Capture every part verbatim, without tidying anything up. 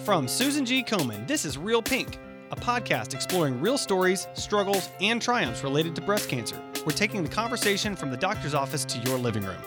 From Susan G. Komen, this is Real Pink, a podcast exploring real stories, struggles, and triumphs related to breast cancer. We're taking the conversation from the doctor's office to your living room.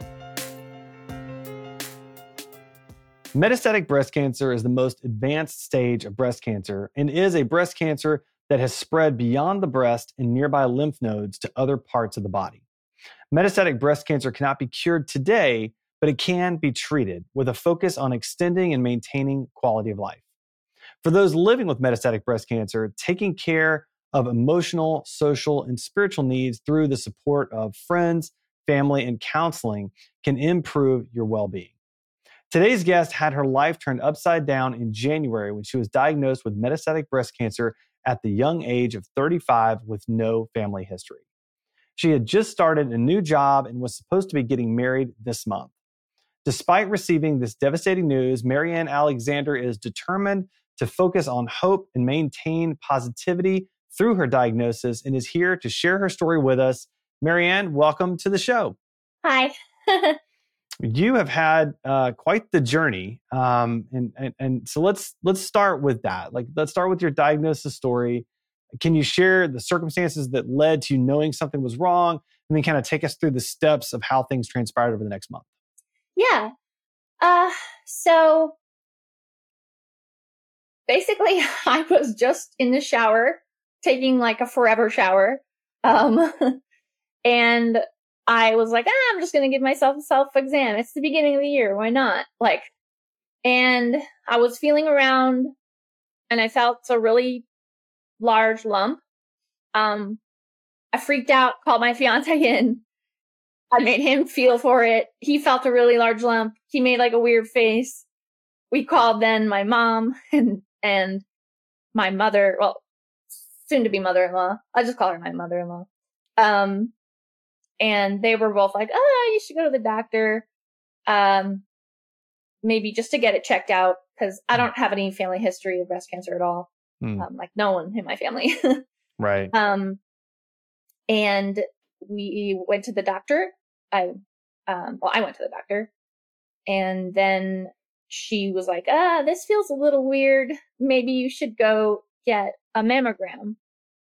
Metastatic breast cancer is the most advanced stage of breast cancer and is a breast cancer that has spread beyond the breast and nearby lymph nodes to other parts of the body. Metastatic breast cancer cannot be cured today, but it can be treated with a focus on extending and maintaining quality of life. For those living with metastatic breast cancer, taking care of emotional, social, and spiritual needs through the support of friends, family, and counseling can improve your well-being. Today's guest had her life turned upside down in January when she was diagnosed with metastatic breast cancer at the young age of thirty-five with no family history. She had just started a new job and was supposed to be getting married this month. Despite receiving this devastating news, Marianne Alexander is determined to focus on hope and maintain positivity through her diagnosis and is here to share her story with us. Marianne, welcome to the show. Hi. You have had uh, quite the journey, um, and, and and so let's let's start with that. Like, let's start with your diagnosis story. Can you share the circumstances that led to you knowing something was wrong, and then kind of take us through the steps of how things transpired over the next month? Yeah. Uh, so basically, I was just in the shower, taking like a forever shower. Um, and I was like, ah, I'm just going to give myself a self-exam. It's the beginning of the year. Why not? Like, and I was feeling around and I felt a really large lump. Um, I freaked out, called my fiance in. I made him feel for it. He felt a really large lump. He made like a weird face. We called then my mom and and my mother, well, soon to be mother-in-law. I just call her my mother-in-law. Um, and they were both like, "Oh, you should go to the doctor, um, maybe just to get it checked out," because I don't have any family history of breast cancer at all. Mm. Um, like no one in my family. Right. Um, and we went to the doctor. I, um, well, I went to the doctor, and then she was like, ah, this feels a little weird. Maybe you should go get a mammogram.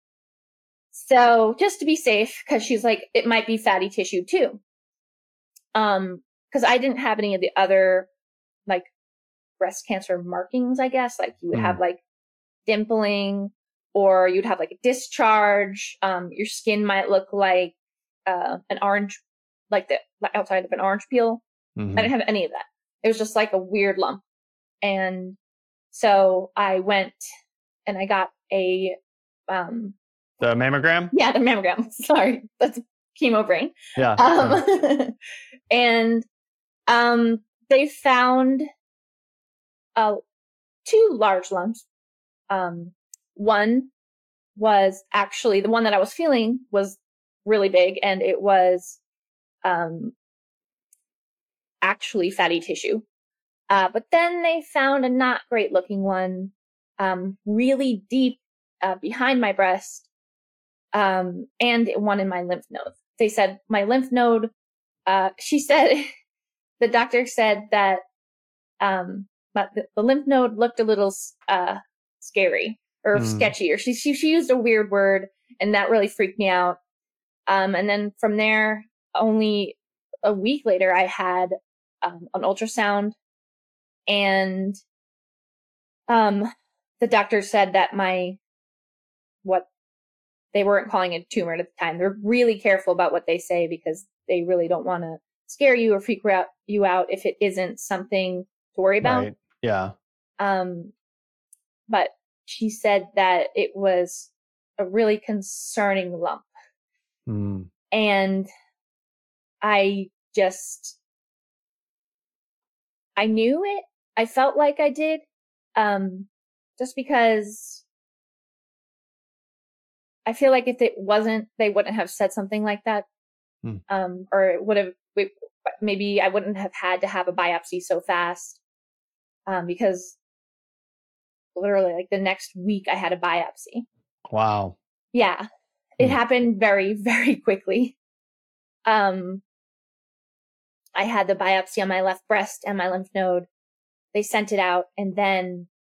So just to be safe, because she's like, it might be fatty tissue too. Um, because I didn't have any of the other like breast cancer markings, I guess. Like you would mm. have like dimpling, or you'd have like a discharge. Um, your skin might look like uh, an orange, like the outside of an orange peel. Mm-hmm. I didn't have any of that. It was just like a weird lump. And so I went and I got a, um, the mammogram? Yeah, the mammogram. Sorry. That's chemo brain. Yeah. Um, yeah. and, um, they found, uh, two large lumps. Um, one was actually the one that I was feeling was really big, and it was, um, actually fatty tissue. Uh, but then they found a not great looking one, um, really deep, uh, behind my breast, um, and one in my lymph node. They said my lymph node, uh, she said, the doctor said that, um, but the, the lymph node looked a little, uh, scary or mm. sketchy, or she, she, she used a weird word, and that really freaked me out. Um, and then from there, only a week later, I had, um, an ultrasound. And um, the doctor said that my, what they weren't calling it a tumor at the time. They're really careful about what they say because they really don't want to scare you or freak out, you out if it isn't something to worry about. Right. Yeah. Um, but she said that it was a really concerning lump. Mm. And I just, I knew it. I felt like I did, um, just because I feel like if it wasn't, they wouldn't have said something like that. Hmm. Um, or it would have, maybe I wouldn't have had to have a biopsy so fast. Um, because literally like the next week I had a biopsy. Wow. Yeah. It Hmm. happened very, very quickly. Um, I had the biopsy on my left breast and my lymph node. They sent it out, and then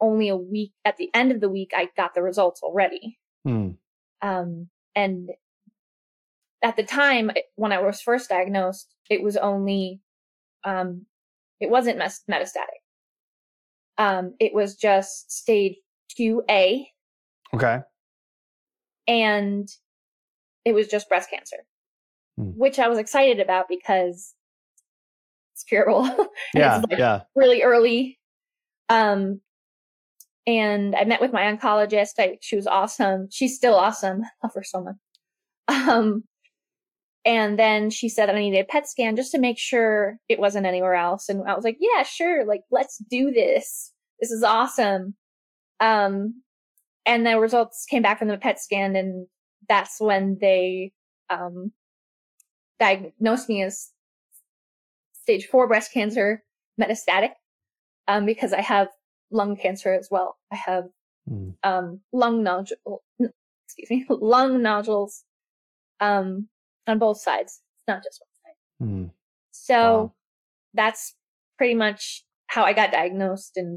only a week, at the end of the week, I got the results already. Hmm. Um, and at the time when I was first diagnosed, it was only, um, it wasn't mes- metastatic. Um, it was just stage two A. Okay. And it was just breast cancer, Hmm. which I was excited about because it's curable. And Yeah. it's like yeah. really early. Um, and I met with my oncologist. I, she was awesome. She's still awesome. I love her so much. Um, and then she said I needed a P E T scan just to make sure it wasn't anywhere else. And I was like, yeah, sure. Like, let's do this. This is awesome. Um, and the results came back from the P E T scan, and that's when they um, diagnosed me as stage four breast cancer, metastatic, um, because I have lung cancer as well. I have Mm. um, lung nodule, excuse me, lung nodules um, on both sides. It's not just one side. Mm. So Wow. that's pretty much how I got diagnosed, and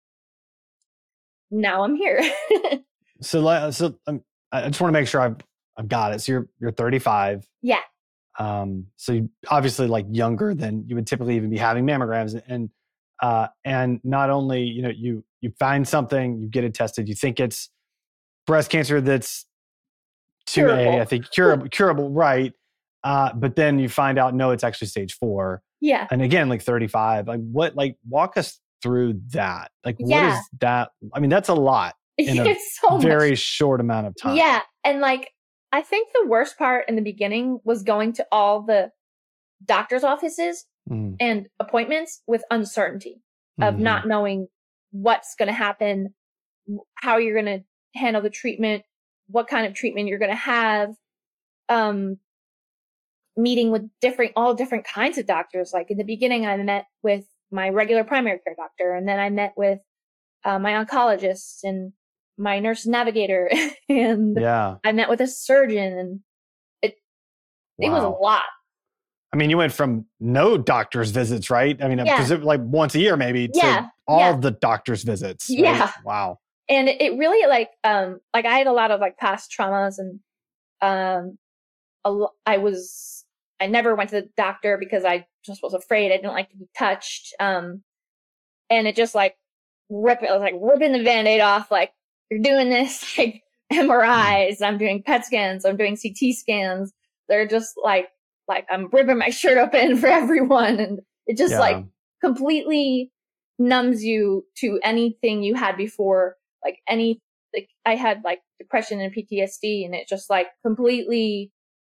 now I'm here. So, so um, I just want to make sure I've I've got it. So you're you're thirty-five. Yeah. Um. So you obviously like younger than you would typically even be having mammograms, and uh, and not only you know you you find something, you get it tested, you think it's breast cancer that's two A, Curable. I think curable, curable, right? Uh, but then you find out no, it's actually stage four. Yeah. And again, like thirty-five. Like what? Like walk us through that. Like what Yeah. is that? I mean, that's a lot in a It's so very much. short amount of time. Yeah. And like, I think the worst part in the beginning was going to all the doctor's offices Mm. and appointments with uncertainty of Mm-hmm. not knowing what's going to happen, how you're going to handle the treatment, what kind of treatment you're going to have, um, meeting with different, all different kinds of doctors. Like in the beginning, I met with my regular primary care doctor, and then I met with uh, my oncologist and my nurse navigator, and Yeah. I met with a surgeon, and it Wow. it was a lot. I mean, you went from no doctor's visits, right? I mean, Yeah. presume like once a year maybe to Yeah. all Yeah. the doctor's visits. Right? Yeah. Wow. And it really like, um, like I had a lot of like past traumas, and, um, a lo- I was, I never went to the doctor because I just was afraid. I didn't like to be touched. Um, and it just like rip it, I was like ripping the Band-Aid off. Like, you're doing this, like M R Is, I'm doing P E T scans, I'm doing C T scans. They're just like, like I'm ripping my shirt open for everyone. And it just Yeah. like completely numbs you to anything you had before. Like any, like I had like depression and P T S D, and it just like completely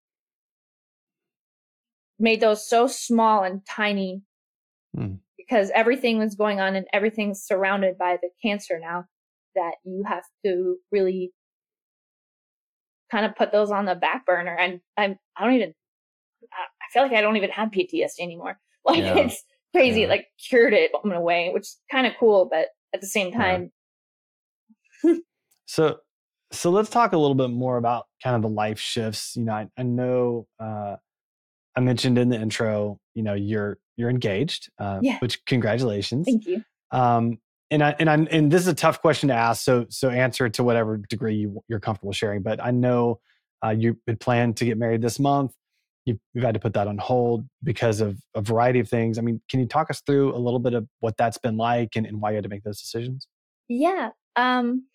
made those so small and tiny Mm. because everything was going on and everything's surrounded by the cancer now, that you have to really kind of put those on the back burner. And I'm, I don't even, I feel like I don't even have P T S D anymore. Like Yeah. it's crazy. Yeah. Like cured it in a way, which is kind of cool, but at the same time. Yeah. so, so let's talk a little bit more about kind of the life shifts. You know, I, I know, uh, I mentioned in the intro, you know, you're, you're engaged, uh, Yeah. which congratulations. Thank you. Um, and I, and I, and this is a tough question to ask. So, so answer it to whatever degree you, you're comfortable sharing, but I know, uh, you had planned to get married this month. You've, you've had to put that on hold because of a variety of things. I mean, can you talk us through a little bit of what that's been like and, and why you had to make those decisions? Yeah. Um,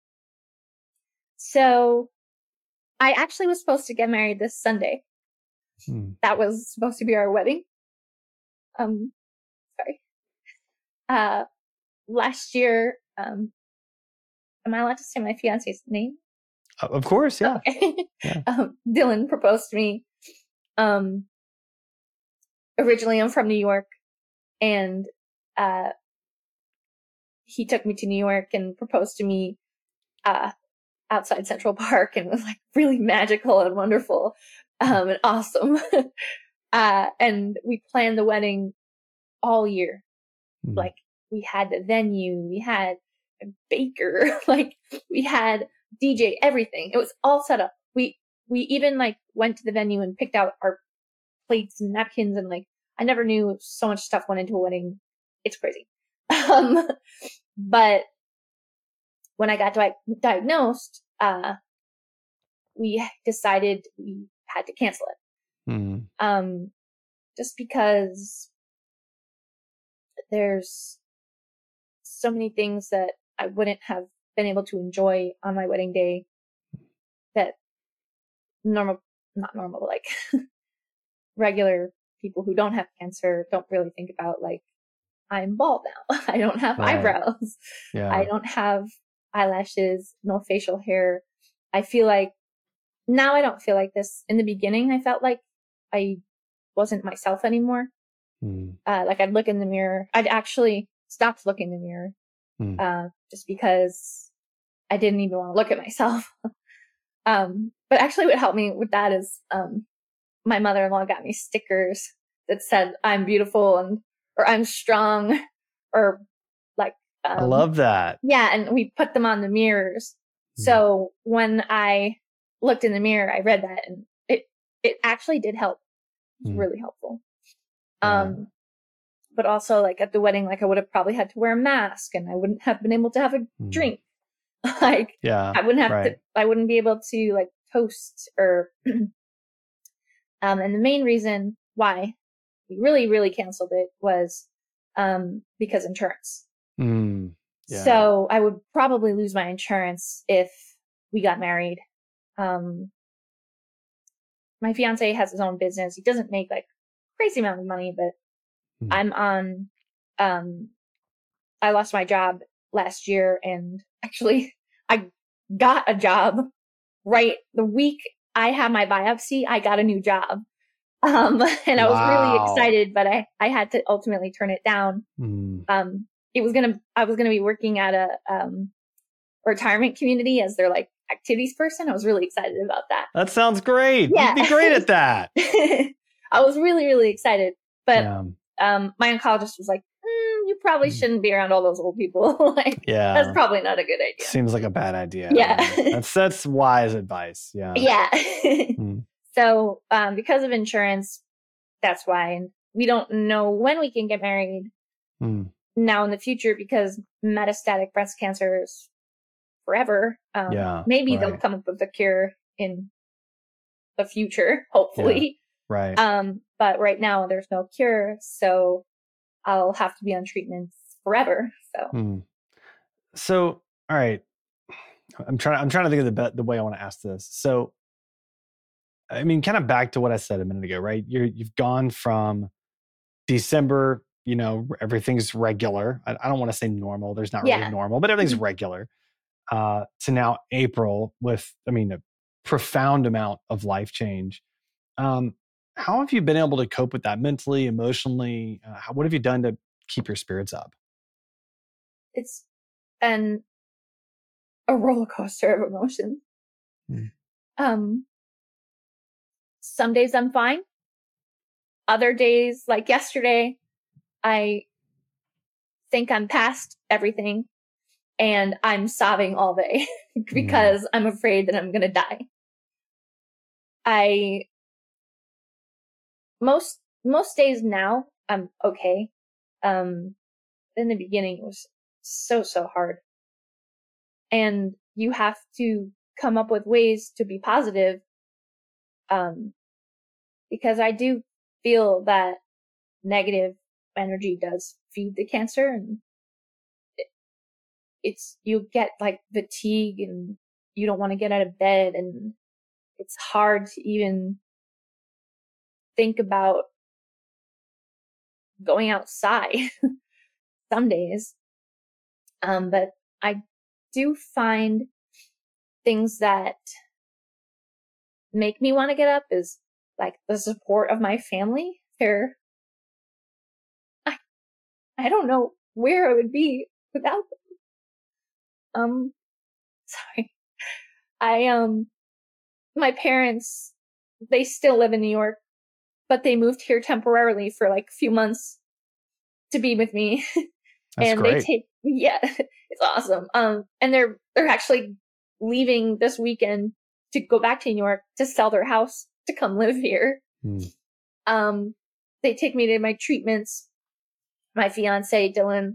so I actually was supposed to get married this Sunday. Hmm. That was supposed to be our wedding. Um, sorry. Uh, last year, um, am I allowed to say my fiance's name? Uh, Of course. Yeah. Okay. Yeah. um, Dylan proposed to me. Um, originally I'm from New York, and, uh, he took me to New York and proposed to me, uh, outside Central Park, and it was like really magical and wonderful, um, and awesome. uh, and we planned the wedding all year. Hmm. Like we had the venue, we had a baker, like we had D J, everything. It was all set up. We, we even like went to the venue and picked out our plates and napkins, and like, I never knew so much stuff went into a wedding. It's crazy. Um, but when I got di- diagnosed, uh, we decided we had to cancel it. Mm. Um, just because there's so many things that I wouldn't have been able to enjoy on my wedding day that normal, not normal, like regular people who don't have cancer don't really think about. Like, I'm bald now. I don't have Right. eyebrows. Yeah. I don't have eyelashes, no facial hair. I feel like now I don't feel like this. In the beginning, I felt like I wasn't myself anymore. Mm. Uh, like I'd look in the mirror. I'd actually stopped looking in the mirror Mm. uh, just because I didn't even want to look at myself. um, but actually what helped me with that is um, my mother-in-law got me stickers that said I'm beautiful and or I'm strong or like um, I love that. Yeah, and we put them on the mirrors. Mm. So when I looked in the mirror, I read that and it it actually did help. It was mm. really helpful. Yeah. Um but also like at the wedding, like I would have probably had to wear a mask and I wouldn't have been able to have a mm. drink. like yeah, I wouldn't have right. to I wouldn't be able to like toast or um and the main reason why we really, really canceled it was um because insurance. Mm, yeah. So I would probably lose my insurance if we got married. Um my fiance has his own business. He doesn't make like crazy amount of money, but mm. I'm on um I lost my job last year and actually I got a job right the week I had my biopsy. I got a new job. Um, and I was wow. really excited, but I, I had to ultimately turn it down. Mm. Um, it was going to, I was going to be working at a, um, retirement community as their like activities person. I was really excited about that. That sounds great. Yeah. You'd be great at that. I was really, really excited, but, yeah. um, my oncologist was like, mm, you probably shouldn't be around all those old people. like, yeah, that's probably not a good idea. Seems like a bad idea. Yeah. that's, that's wise advice. Yeah. Yeah. mm. So, um, because of insurance, that's why we don't know when we can get married mm. now in the future because metastatic breast cancer is forever. Um, yeah. Maybe right. they'll come up with a cure in the future, hopefully. Yeah. Right. Um, but right now there's no cure. So I'll have to be on treatments forever. So, mm. so, all right. I'm trying, I'm trying to think of the, the way I want to ask this. So, I mean, kind of back to what I said a minute ago, right? You're, you've gone from December, you know, everything's regular. I, I don't want to say normal. There's not yeah. really normal, but everything's regular. Uh, to now April with, I mean, a profound amount of life change. Um, how have you been able to cope with that mentally, emotionally? Uh, how, what have you done to keep your spirits up? It's an a roller coaster of emotions. Hmm. Um, some days I'm fine. Other days, like yesterday, I think I'm past everything and I'm sobbing all day because mm. I'm afraid that I'm going to die. I, most, most days now I'm okay. Um, in the beginning it was so, so hard. And you have to come up with ways to be positive. Um, because I do feel that negative energy does feed the cancer and it, it's, you get like fatigue and you don't want to get out of bed and it's hard to even think about going outside some days. Um, but I do find things that make me want to get up is like the support of my family. They're, I, I don't know where I would be without them. Um, sorry. I, um, my parents, they still live in New York, but they moved here temporarily for like a few months to be with me. That's and great. they take, yeah, it's awesome. Um, and they're, they're actually leaving this weekend to go back to New York to sell their house to come live here. Hmm. Um, they take me to my treatments. My fiance, Dylan,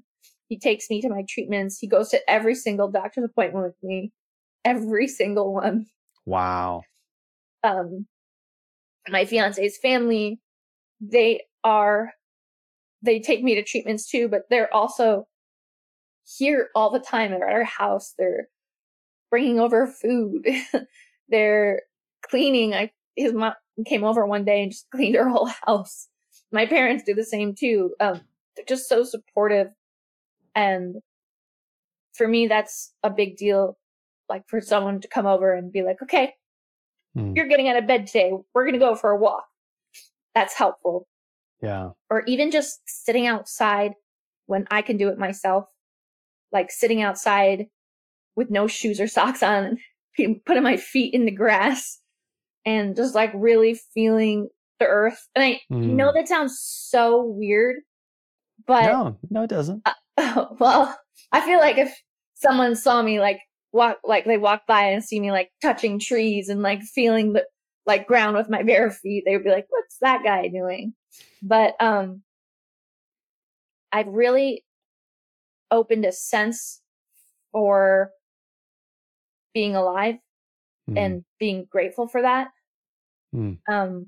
He takes me to my treatments. He goes to every single doctor's appointment with me, every single one. Wow. Um, my fiance's family, they are, they take me to treatments too, but they're also here all the time. They're at our house. They're bringing over food. They're cleaning. I, his mom came over one day and just cleaned her whole house. My parents do the same too. Um, they're just so supportive. And for me, that's a big deal. Like for someone to come over and be like, okay, mm. you're getting out of bed today. We're going to go for a walk. That's helpful. Yeah. Or even just sitting outside when I can do it myself. Like sitting outside with no shoes or socks on, putting my feet in the grass and just like really feeling the earth. And I mm. know that sounds so weird, but no, no, it doesn't. Uh, well, I feel like if someone saw me like walk, like they walk by and see me like touching trees and like feeling the like ground with my bare feet, they would be like, what's that guy doing? But, um, I've really opened a sense for being alive mm. and being grateful for that. Mm. Um,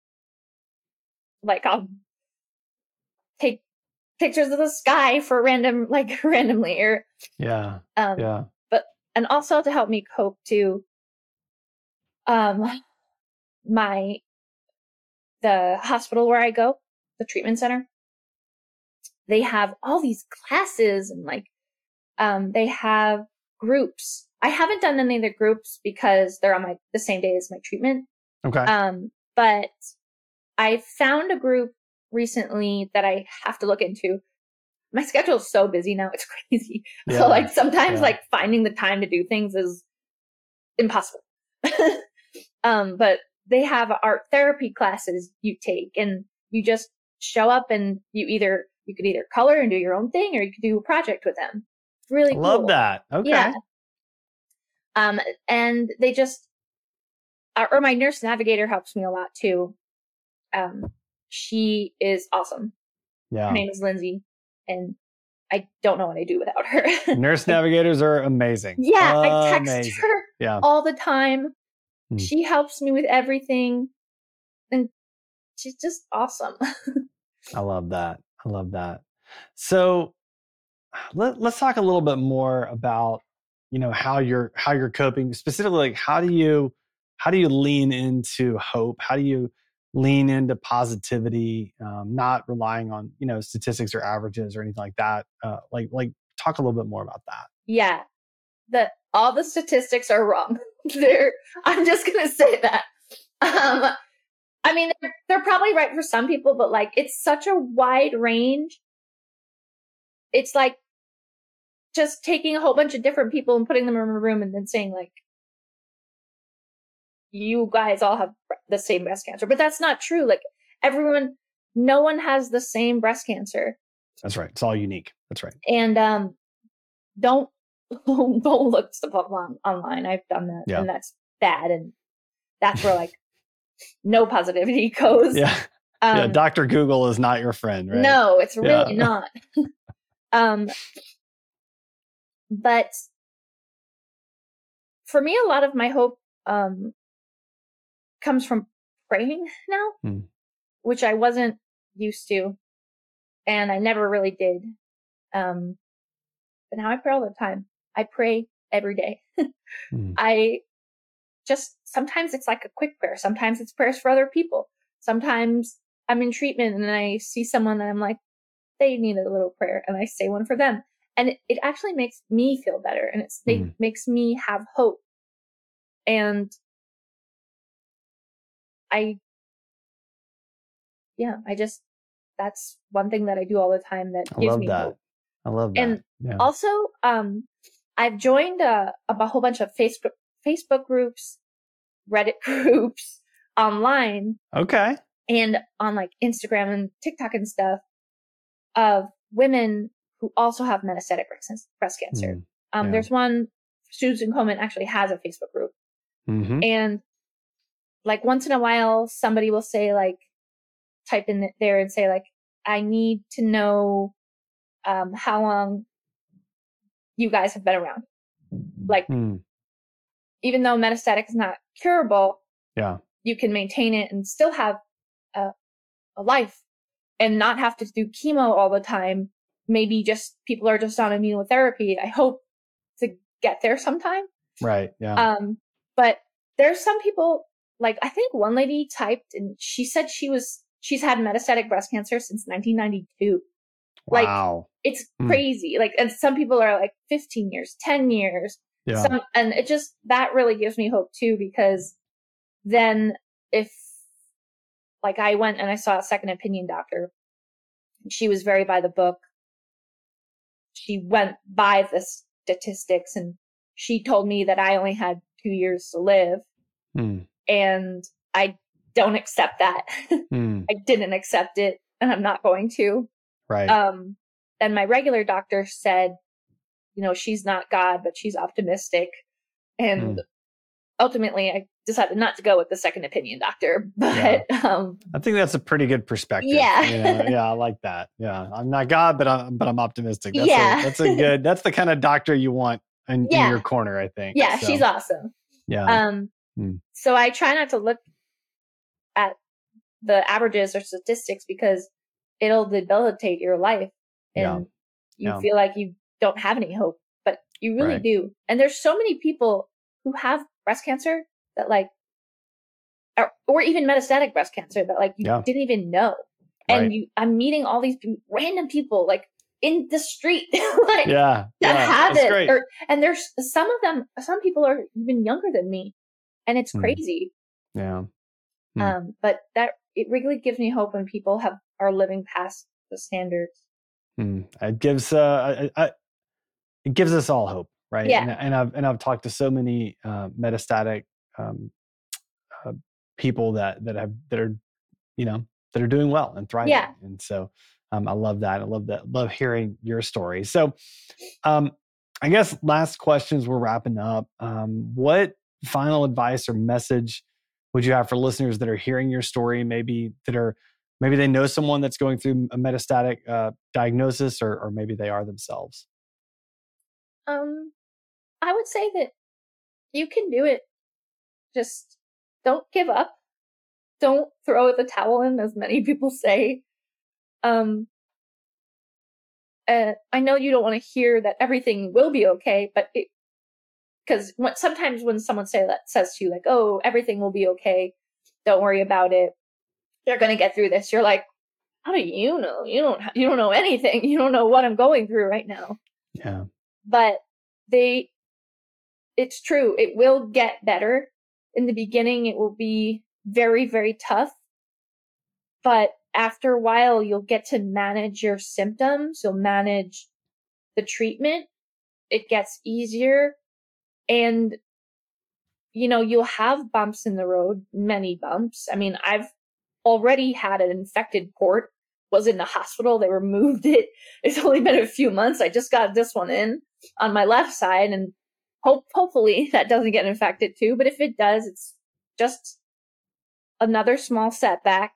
like I'll take pictures of the sky for random, like randomly or, yeah. Um, yeah. But, and also to help me cope to, um, my, the hospital where I go, the treatment center, they have all these classes and like, um, they have groups. I haven't done any of the groups because they're on my, the same day as my treatment. Okay. Um, but I found a group recently that I have to look into. My schedule is so busy now. It's crazy. Yeah. So like sometimes yeah. like finding the time to do things is impossible. um, but they have art therapy classes you take and you just show up and you either, you could either color and do your own thing or you could do a project with them. It's really cool. Love that. Okay. Yeah. Um, and they just, or my nurse navigator helps me a lot too. Um, she is awesome. Yeah. Her name is Lindsay. And I don't know what I do without her. Nurse navigators are amazing. Yeah, uh, I text amazing. her yeah. all the time. Hmm. She helps me with everything. And she's just awesome. I love that. I love that. So let, let's talk a little bit more about, you know, how you're how you're coping. Specifically, like how do you how do you lean into hope? How do you lean into positivity, um, not relying on, you know, statistics or averages or anything like that. Uh, like, like talk a little bit more about that. Yeah. The, all the statistics are wrong. They're, I'm just going to say that. Um, I mean, they're, they're probably right for some people, but like, it's such a wide range. It's like just taking a whole bunch of different people and putting them in a room and then saying like, you guys all have the same breast cancer, but that's not true. Like everyone, no one has the same breast cancer. That's right. It's all unique. That's right. And, um, don't, don't look stuff up on, online. I've done that yeah. and that's bad. And that's where like no positivity goes. Yeah. Um, yeah. Doctor Google is not your friend, right? No, it's really yeah. not. um, but for me, a lot of my hope, um, comes from praying now, hmm. which I wasn't used to, and I never really did. Um, but now I pray all the time. I pray every day. hmm. I just, sometimes it's like a quick prayer. Sometimes it's prayers for other people. Sometimes I'm in treatment and I see someone and I'm like, they need a little prayer, and I say one for them. And it, it actually makes me feel better, and it's, it hmm. makes me have hope. And I, yeah, I just, that's one thing that I do all the time that I gives love me that. hope. I love that. And yeah. also, um, I've joined a, a whole bunch of Facebook, Facebook groups, Reddit groups online. Okay. And on like Instagram and TikTok and stuff of women who also have metastatic breast cancer. Mm, um, yeah. There's one, Susan Komen actually has a Facebook group. Mm-hmm. And like once in a while, somebody will say like, type in there and say like, I need to know um, how long you guys have been around. Like, mm. even though metastatic is not curable, yeah, you can maintain it and still have a, a life and not have to do chemo all the time. Maybe just people are just on immunotherapy. I hope to get there sometime. Right. Yeah. Um, but there's some people, like, I think one lady typed and she said she was, she's had metastatic breast cancer since nineteen ninety-two. Wow. Like, it's crazy. Mm. Like, and some people are like fifteen years, ten years. Yeah. Some, and it just, that really gives me hope too, because then if, like, I went and I saw a second opinion doctor, she was very by the book. She went by the statistics and she told me that I only had two years to live. Mm. And I don't accept that. Mm. I didn't accept it and I'm not going to. Right. Um, and my regular doctor said, you know, she's not God, but she's optimistic. And mm. ultimately I decided not to go with the second opinion doctor, but yeah. um, I think that's a pretty good perspective. Yeah. You know? Yeah. I like that. Yeah. I'm not God, but I'm, but I'm optimistic. That's yeah. A, that's a good, that's the kind of doctor you want in, yeah. in your corner, I think. Yeah. So, she's awesome. Yeah. Um, mm. So I try not to look at the averages or statistics because it'll debilitate your life and yeah. you yeah. feel like you don't have any hope, but you really right. do. And there's so many people who have breast cancer that like, or, or even metastatic breast cancer that like you yeah. didn't even know. And right. you, I'm meeting all these random people like in the street, like yeah. that yeah. have That's it. Great. Or, and there's some of them, some people are even younger than me and it's crazy. Mm. Yeah. Mm. Um, but that, it really gives me hope when people have, are living past the standards. Mm. It gives, uh, I, I, it gives us all hope. Right. Yeah. And, and I've, and I've talked to so many, uh, metastatic, um, uh, people that, that have, that are, you know, that are doing well and thriving. Yeah. And so, um, I love that. I love that. Love hearing your story. So, um, I guess last questions, we're wrapping up. Um, what final advice or message would you have for listeners that are hearing your story, maybe that are, maybe they know someone that's going through a metastatic uh, diagnosis, or, or maybe they are themselves? Um, I would say that you can do it. Just don't give up. Don't throw the towel in, as many people say. Um, uh, I know you don't want to hear that everything will be okay, but it, because sometimes when someone say that says to you like, "Oh, everything will be okay. Don't worry about it. You're gonna get through this." You're like, "How do you know? You don't. You don't know anything. You don't know what I'm going through right now." Yeah. But they, it's true. It will get better. In the beginning, it will be very, very tough. But after a while, you'll get to manage your symptoms. You'll manage the treatment. It gets easier. And, you know, you'll have bumps in the road, many bumps. I mean, I've already had an infected port, was in the hospital. They removed it. It's only been a few months. I just got this one in on my left side, and hope hopefully that doesn't get infected too. But if it does, it's just another small setback.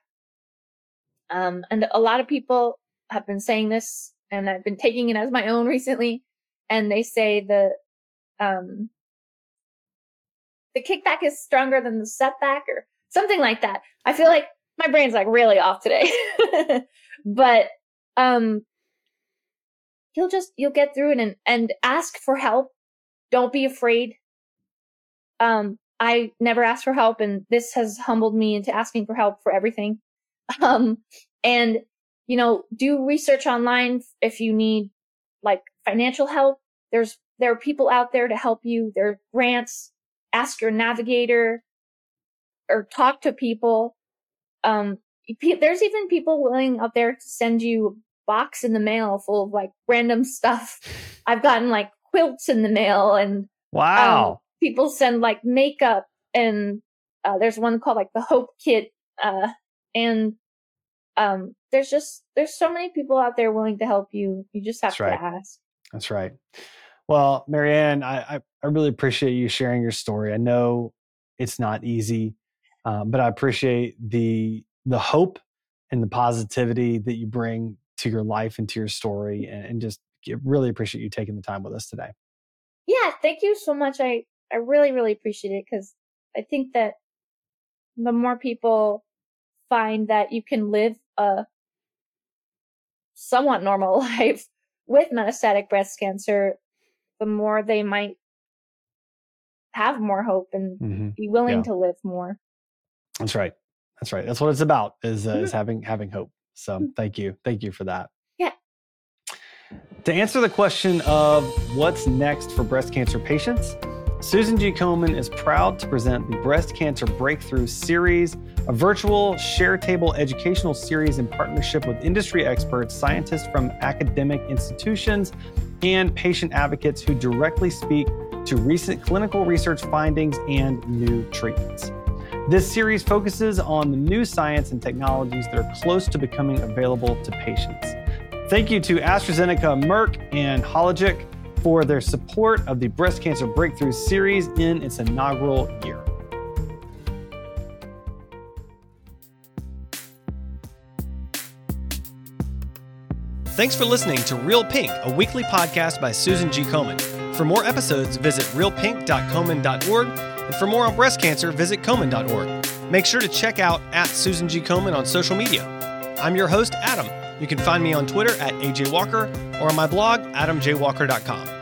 Um, and a lot of people have been saying this, and I've been taking it as my own recently. And they say the um, the kickback is stronger than the setback, or something like that. I feel like my brain's like really off today, but um, you'll just you'll get through it, and and ask for help. Don't be afraid. Um, I never asked for help, and this has humbled me into asking for help for everything. Um, and, you know, do research online if you need like financial help. There's, there are people out there to help you. There are grants. Ask your navigator or talk to people. Um, there's even people willing out there to send you a box in the mail full of like random stuff. I've gotten like quilts in the mail, and wow. Um, people send like makeup, and uh, there's one called like the Hope Kit. Uh, and um, there's just, there's so many people out there willing to help you. You just have That's right. to ask. That's right. Well, Marianne, I, I, I really appreciate you sharing your story. I know it's not easy, um, but I appreciate the the hope and the positivity that you bring to your life and to your story, and, and just really appreciate you taking the time with us today. Yeah, thank you so much. I, I really, really appreciate it, because I think that the more people find that you can live a somewhat normal life with metastatic breast cancer, the more they might have more hope and mm-hmm. be willing yeah. to live more. That's right. That's right. That's what it's about, is, uh, mm-hmm. is having, having hope. So mm-hmm. thank you. Thank you for that. Yeah. To answer the question of what's next for breast cancer patients, Susan G. Komen is proud to present the Breast Cancer Breakthrough Series, a virtual share table educational series in partnership with industry experts, scientists from academic institutions, and patient advocates who directly speak to recent clinical research findings and new treatments. This series focuses on the new science and technologies that are close to becoming available to patients. Thank you to AstraZeneca, Merck, and Hologic for their support of the Breast Cancer Breakthrough Series in its inaugural year. Thanks for listening to Real Pink, a weekly podcast by Susan G. Komen. For more episodes, visit real pink dot komen dot org, and for more on breast cancer, visit komen dot org. Make sure to check out at Susan G. Komen on social media. I'm your host, Adam. You can find me on Twitter at A J Walker or on my blog, adam j walker dot com.